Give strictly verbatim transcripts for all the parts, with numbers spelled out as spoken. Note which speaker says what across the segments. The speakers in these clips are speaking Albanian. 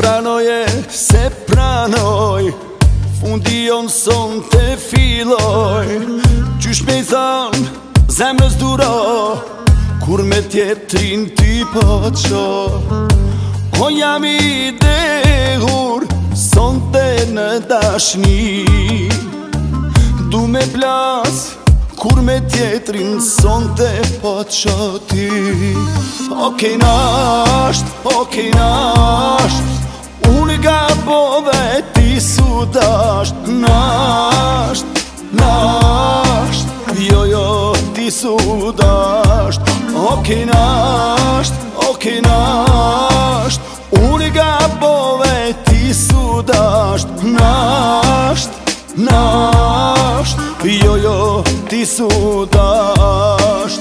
Speaker 1: Strano je se pranoj, fundion son të filloj. Qysh me i than zemrës duro, kur me tjetrin ty po qo. O jam i dehur, son të në dashni. Du me plas, kur me tjetrin son të po qo ty. O kejnasht, o kejnasht, unë gabove ti su dasht. Nasht, nasht, jo jo ti su dasht. O kejnasht, o kejnasht, unë gabove ti su dasht. Nasht, nasht, jo jo ti su dasht.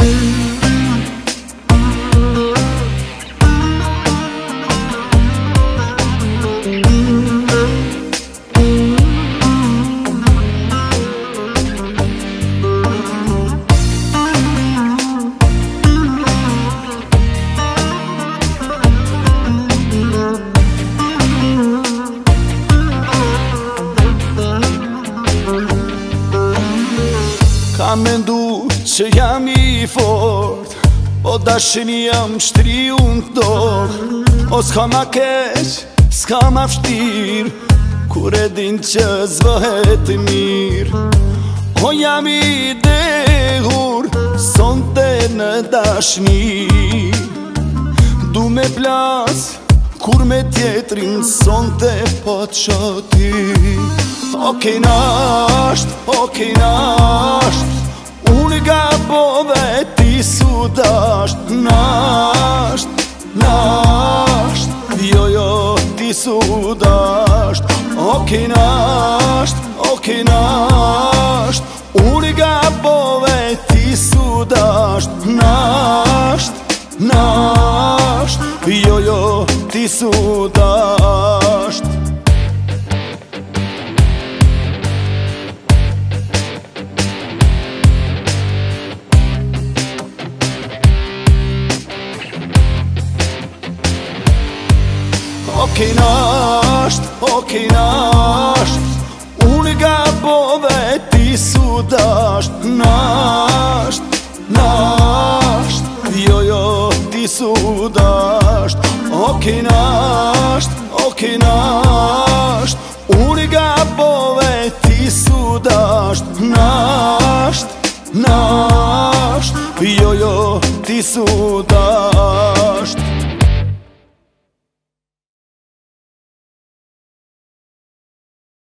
Speaker 1: Ka mendu që jam i fort, po dashni jam shtri unë t'dor. O s'ka ma keq, s'ka ma fshtir, kur e din që zvëhet mirë. O jam i dehur, son të në dashni. Du me plas, kur me tjetrin son të po qo ty. O kejnasht, o kejnasht, unë gabove ti su dasht. Nasht, nasht, jo jo ti su dasht. O kejnasht, o kejnasht, unë gabove ti su dasht. Nasht, nasht, jo jo ti su dasht. O kejnasht, o kejnasht, unë gabove ti su dasht. Nasht, nasht, jo jo ti su dasht. O kejnasht, o kejnasht, unë gabove ti su dasht. Nasht, nasht, jo jo ti su dasht.